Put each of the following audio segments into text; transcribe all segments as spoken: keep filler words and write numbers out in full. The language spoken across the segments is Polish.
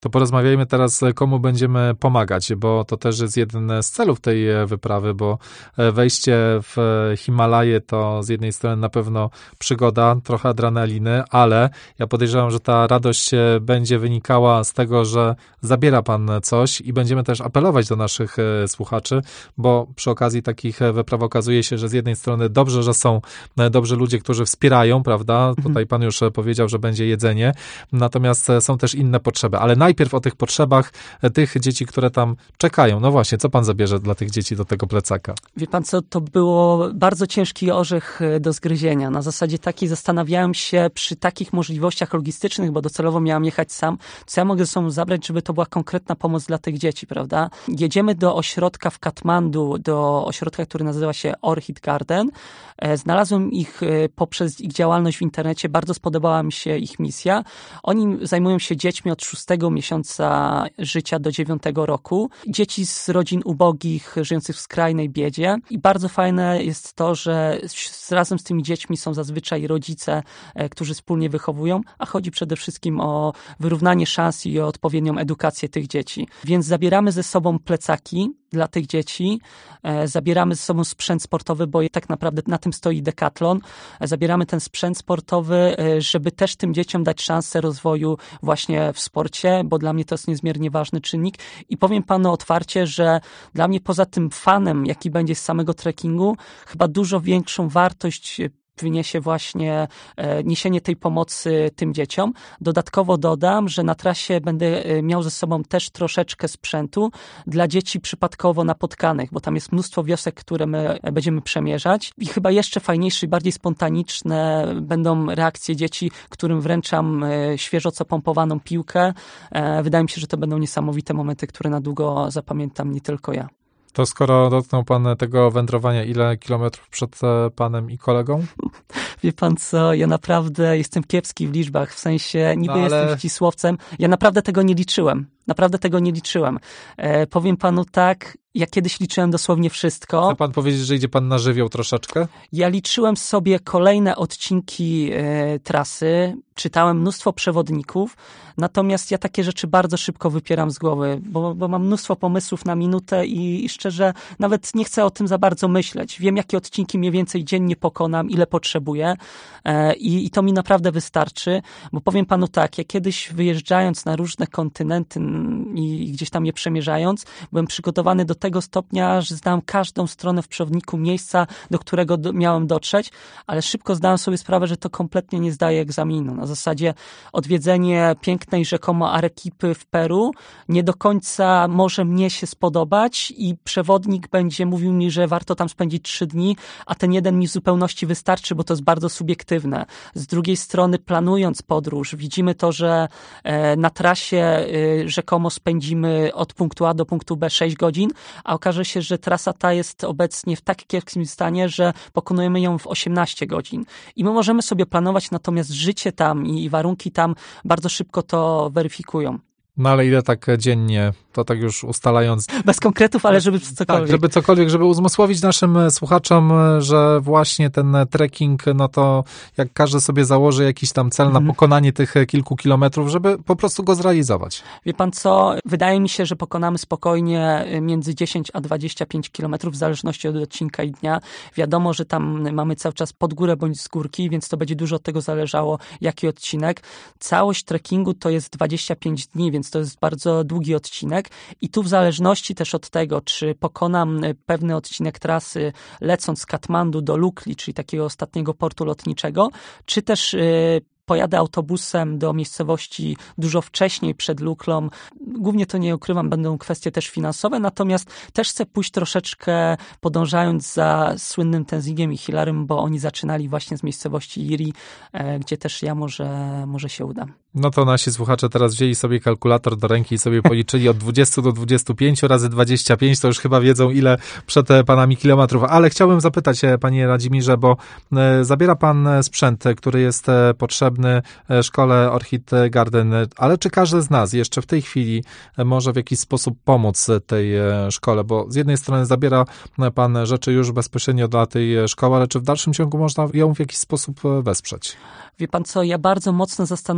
To porozmawiajmy teraz, komu będziemy pomagać, bo to też jest jeden z celów tej wyprawy, bo wejście w Himalaje to z jednej strony na pewno przygoda, trochę adrenaliny, ale ja podejrzewam, że ta radość będzie wynikała z tego, że zabiera pan coś i będziemy też apelować do naszych słuchaczy, bo przy okazji takich wypraw okazuje się, że z jednej strony dobrze, że są dobrzy ludzie, którzy wspierają, prawda? Mhm. Tutaj pan już powiedział, że będzie jedzenie, natomiast są też inne potrzeby, ale najpierw o tych potrzebach tych dzieci, które tam czekają. No właśnie, co pan zabierze dla tych dzieci do tego plecaka? Wie pan co, to było bardzo ciężki orzech do zgryzienia. Na zasadzie takiej zastanawiałem się przy takich możliwościach logistycznych, bo docelowo miałam jechać sam, co ja mogę ze sobą zabrać, żeby to była konkretna pomoc dla tych dzieci, prawda? Jedziemy do ośrodka w Katmandu, do ośrodka, który nazywa się Orchid Garden. Znalazłem ich poprzez ich działalność w internecie, bardzo spodobała mi się ich misja. Oni zajmują się dziećmi od szóstego miesiąca życia do dziewiątego roku. Dzieci z rodzin ubogich, żyjących w skrajnej biedzie. I bardzo fajne jest to, że razem z tymi dziećmi są zazwyczaj rodzice, którzy wspólnie wychowują, a chodzi przede wszystkim o wyrównanie szans i o odpowiednią edukację tych dzieci. Więc zabieramy ze sobą plecaki dla tych dzieci, zabieramy ze sobą sprzęt sportowy, bo tak naprawdę na tym stoi Decathlon. Zabieramy ten sprzęt sportowy, żeby też tym dzieciom dać szansę rozwoju właśnie w sporcie, bo dla mnie to jest niezmiernie ważny czynnik. I powiem panu otwarcie, że dla mnie poza tym fanem, jaki będzie z samego trekkingu, chyba dużo większą wartość wyniesie właśnie e, niesienie tej pomocy tym dzieciom. Dodatkowo dodam, że na trasie będę miał ze sobą też troszeczkę sprzętu dla dzieci przypadkowo napotkanych, bo tam jest mnóstwo wiosek, które my będziemy przemierzać. I chyba jeszcze fajniejsze i bardziej spontaniczne będą reakcje dzieci, którym wręczam e, świeżo co pompowaną piłkę. E, wydaje mi się, że to będą niesamowite momenty, które na długo zapamiętam nie tylko ja. To skoro dotknął pan tego wędrowania, ile kilometrów przed panem i kolegą? Wie pan co, ja naprawdę jestem kiepski w liczbach, w sensie niby no, ale... jestem ścisłowcem, ja naprawdę tego nie liczyłem. Naprawdę tego nie liczyłem. E, powiem panu tak, ja kiedyś liczyłem dosłownie wszystko. Chce pan powiedzieć, że idzie pan na żywioł troszeczkę? Ja liczyłem sobie kolejne odcinki e, trasy, czytałem mnóstwo przewodników, natomiast ja takie rzeczy bardzo szybko wypieram z głowy, bo, bo mam mnóstwo pomysłów na minutę i, i szczerze nawet nie chcę o tym za bardzo myśleć. Wiem, jakie odcinki mniej więcej dziennie pokonam, ile potrzebuję e, i, i to mi naprawdę wystarczy, bo powiem panu tak, ja kiedyś wyjeżdżając na różne kontynenty i, i gdzieś tam je przemierzając, byłem przygotowany do tego stopnia, że znałem każdą stronę w przewodniku miejsca, do którego do, miałem dotrzeć, ale szybko zdałem sobie sprawę, że to kompletnie nie zdaje egzaminu. Na zasadzie odwiedzenie pięknej rzekomo Arequipy w Peru nie do końca może mnie się spodobać i przewodnik będzie mówił mi, że warto tam spędzić trzy dni, a ten jeden mi w zupełności wystarczy, bo to jest bardzo subiektywne. Z drugiej strony planując podróż, widzimy to, że e, na trasie e, rzekomo spędzimy od punktu A do punktu B sześć godzin, a okaże się, że trasa ta jest obecnie w tak kiepskim stanie, że pokonujemy ją w osiemnaście godzin. I my możemy sobie planować, natomiast życie tam i warunki tam bardzo szybko to weryfikują. No ale ile tak dziennie, to tak już ustalając. Bez konkretów, ale żeby cokolwiek. Tak, żeby cokolwiek, żeby uzmysłowić naszym słuchaczom, że właśnie ten trekking, no to jak każdy sobie założy jakiś tam cel mm. na pokonanie tych kilku kilometrów, żeby po prostu go zrealizować. Wie pan co, wydaje mi się, że pokonamy spokojnie między dziesięć a dwadzieścia pięć kilometrów w zależności od odcinka i dnia. Wiadomo, że tam mamy cały czas pod górę bądź z górki, więc to będzie dużo od tego zależało, jaki odcinek. Całość trekkingu to jest dwadzieścia pięć dni, więc to jest bardzo długi odcinek i tu w zależności też od tego, czy pokonam pewny odcinek trasy lecąc z Katmandu do Lukli, czyli takiego ostatniego portu lotniczego, czy też yy, pojadę autobusem do miejscowości dużo wcześniej przed Luklą. Głównie to nie ukrywam, będą kwestie też finansowe, natomiast też chcę pójść troszeczkę podążając za słynnym Tenzingiem i Hilarym, bo oni zaczynali właśnie z miejscowości Iri, gdzie też ja może, może się uda. No to nasi słuchacze teraz wzięli sobie kalkulator do ręki i sobie policzyli od dwudziestu do dwudziestu pięciu razy dwadzieścia pięć, to już chyba wiedzą ile przed panami kilometrów. Ale chciałbym zapytać panie Radzimirze, bo zabiera pan sprzęt, który jest potrzebny szkole Orchid Garden, ale czy każdy z nas jeszcze w tej chwili może w jakiś sposób pomóc tej szkole? Bo z jednej strony zabiera pan rzeczy już bezpośrednio dla tej szkoły, ale czy w dalszym ciągu można ją w jakiś sposób wesprzeć? Wie pan co, ja bardzo mocno zastanawiałem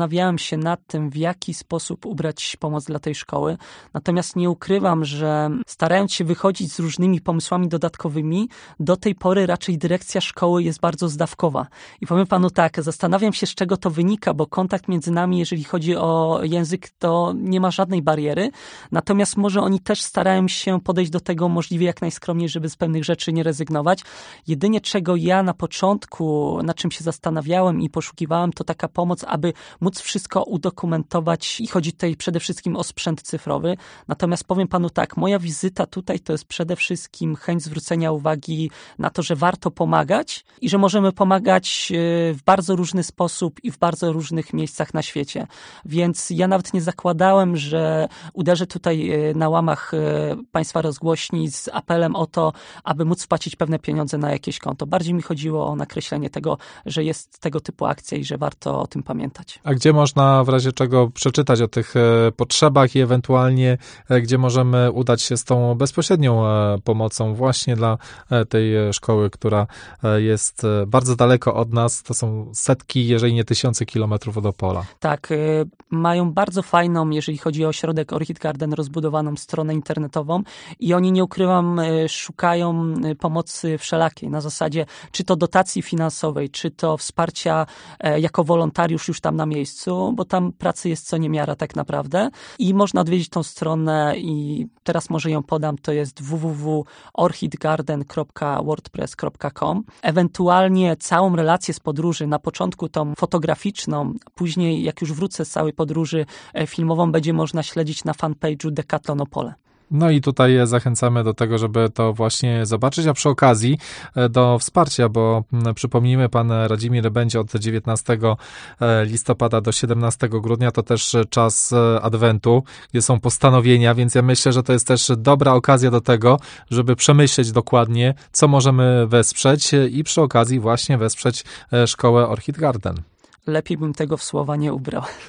się nad tym, w jaki sposób ubrać pomoc dla tej szkoły. Natomiast nie ukrywam, że starając się wychodzić z różnymi pomysłami dodatkowymi, do tej pory raczej dyrekcja szkoły jest bardzo zdawkowa. I powiem panu tak, zastanawiam się, z czego to wynika, bo kontakt między nami, jeżeli chodzi o język, to nie ma żadnej bariery. Natomiast może oni też starają się podejść do tego możliwie jak najskromniej, żeby z pewnych rzeczy nie rezygnować. Jedynie czego ja na początku, na czym się zastanawiałem i poszukiwałem, to taka pomoc, aby móc wszystko udokumentować i chodzi tutaj przede wszystkim o sprzęt cyfrowy. Natomiast powiem panu tak, moja wizyta tutaj to jest przede wszystkim chęć zwrócenia uwagi na to, że warto pomagać i że możemy pomagać w bardzo różny sposób i w bardzo różnych miejscach na świecie. Więc ja nawet nie zakładałem, że uderzę tutaj na łamach państwa rozgłośni z apelem o to, aby móc wpłacić pewne pieniądze na jakieś konto. Bardziej mi chodziło o nakreślenie tego, że jest tego typu akcja i że warto o tym pamiętać. A gdzie można w razie czego przeczytać o tych potrzebach i ewentualnie gdzie możemy udać się z tą bezpośrednią pomocą właśnie dla tej szkoły, która jest bardzo daleko od nas. To są setki, jeżeli nie tysiące kilometrów od Opola. Tak, mają bardzo fajną, jeżeli chodzi o ośrodek Orchid Garden, rozbudowaną stronę internetową i oni, nie ukrywam, szukają pomocy wszelakiej na zasadzie czy to dotacji finansowej, czy to wsparcia jako wolontariusz już tam na miejscu, bo tam pracy jest co niemiara tak naprawdę i można odwiedzić tą stronę i teraz może ją podam, to jest w w w kropka orchidgarden kropka wordpress kropka com. Ewentualnie całą relację z podróży, na początku tą fotograficzną, później jak już wrócę z całej podróży filmową, będzie można śledzić na fanpage'u Decathlon Opole. No i tutaj zachęcamy do tego, żeby to właśnie zobaczyć, a przy okazji do wsparcia, bo przypomnijmy, pan Radzimir będzie od dziewiętnastego listopada do siedemnastego grudnia, to też czas Adwentu, gdzie są postanowienia, więc ja myślę, że to jest też dobra okazja do tego, żeby przemyśleć dokładnie, co możemy wesprzeć i przy okazji właśnie wesprzeć szkołę Orchid Garden. Lepiej bym tego w słowa nie ubrał.